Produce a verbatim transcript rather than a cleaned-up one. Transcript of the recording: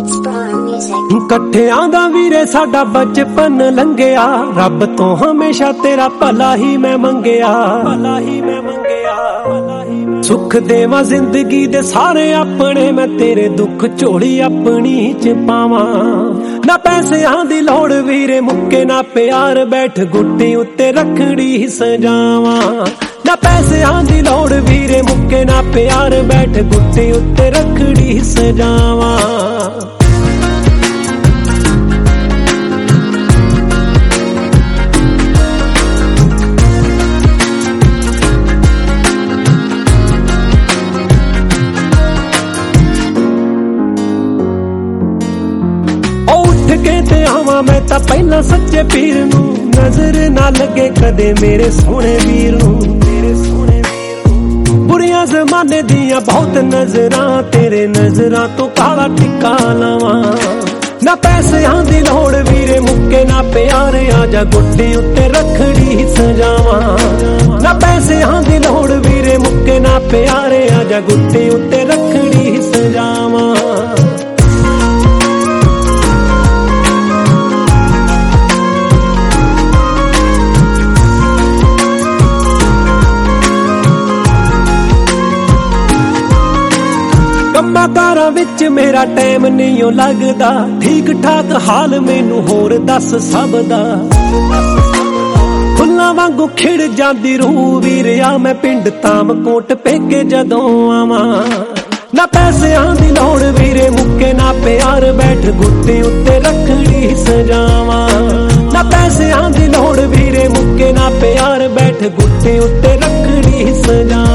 ਇਕੱਠਿਆਂ ਦਾ ਵੀਰੇ ਸਾਡਾ ਬਚਪਨ ਲੰਘਿਆ, ਰੱਬ ਤੋਂ ਹਮੇਸ਼ਾ ਤੇਰਾ ਭਲਾ ਹੀ ਮੈਂ ਮੰਗਿਆ, ਭਲਾ ਹੀ ਮੈਂ ਮੰਗਿਆ। ਸੁੱਖ ਦੇਵਾਂ ਜ਼ਿੰਦਗੀ ਦੇ ਸਾਰੇ ਆਪਣੇ, ਮੈਂ ਤੇਰੇ ਦੁੱਖ ਝੋਲੀ ਆਪਣੀ ਚ ਪਾਵਾਂ। ਨਾ ਪੈਸਿਆਂ ਦੀ ਲੋੜ ਵੀਰੇ ਮੁੱਕੇ ਨਾ ਪਿਆਰ, ਬੈਠ ਗੁੱਟੀ ਉੱਤੇ ਰੱਖੜੀ ਸਜਾਵਾਂ। ਨਾ ਪੈਸਿਆਂ ਦੀ ਲੋੜ ਵੀਰੇ ਮੁੱਕੇ ਨਾ ਪਿਆਰ, ਬੈਠ ਗੁੱਟੀ ਉੱਤੇ ਰੱਖੜੀ ਸਜਾਵਾਂ। ਕੇ ਤੇ ਆਵਾਂ ਮੈਂ ਤਾਂ ਪਹਿਲਾਂ ਸੱਚੇ ਪੀਰ ਨੂੰ, ਨਜ਼ਰ ਨਾ ਲੱਗੇ ਕਦੇ ਮੇਰੇ ਸੋਹਣੇ ਵੀਰ ਨੂੰ, ਮੇਰੇ ਸੋਹਣੇ ਵੀਰ ਨੂੰ। ਬੁਰੀਆਂ ਜ਼ਮਾਨੇ ਦੀਆਂ ਬਹੁਤ ਨਜ਼ਰਾਂ, ਤੇਰੇ ਨਜ਼ਰਾਂ ਤੋਂ ਕਾਲਾ ਟਿੱਕਾ ਲਾਵਾਂ। ਨਾ ਪੈਸਿਆਂ ਦੀ ਲੋੜ ਵੀਰੇ ਮੁੱਕੇ ਨਾ ਪਿਆਰ, ਆਜਾ ਗੁੱਡੀ ਉੱਤੇ ਰੱਖੜੀ ਸਜਾਵਾਂ। ਨਾ ਪੈਸਿਆਂ ਦੀ ਲੋੜ ਵੀਰੇ ਮੁੱਕੇ ਨਾ ਪਿਆਰ, ਆਜਾ ਗੁੱਡੀ ਉੱਤੇ ਰੱਖੜੀ ਸਜਾਵਾਂ। ਕੰਮਾਂ ਵਿੱਚ ਮੇਰਾ ਟਾਈਮ ਨਹੀਂ ਓ ਲੱਗਦਾ, ਠੀਕ ਠਾਕ ਹਾਲ ਮੈਨੂੰ ਹੋਰ ਦੱਸ ਸਭ ਦਾ। ਫੁੱਲਾਂ ਵਾਂਗੂ ਖਿੜ ਜਾਂਦੀ ਰੂਹ ਵੀਰਿਆ, ਮੈਂ ਪਿੰਡ ਤਾਮਕੋਟ ਪੇਕੇ ਜਦੋਂ ਆਵਾਂ। ਨਾ ਪੈਸਿਆਂ ਦੀ ਲੋੜ ਵੀਰੇ ਮੁੱਕੇ ਨਾ ਪਿਆਰ, ਬੈਠ ਗੁੱਟੀ ਉੱਤੇ ਰੱਖੜੀ ਸਜਾਵਾਂ। ਨਾ ਪੈਸਿਆਂ ਦੀ ਲੋੜ ਵੀਰੇ ਮੁੱਕੇ ਨਾ ਪਿਆਰ, ਬੈਠ ਗੁੱਟੀ ਉੱਤੇ ਰੱਖੜੀ ਸਜਾਵਾਂ।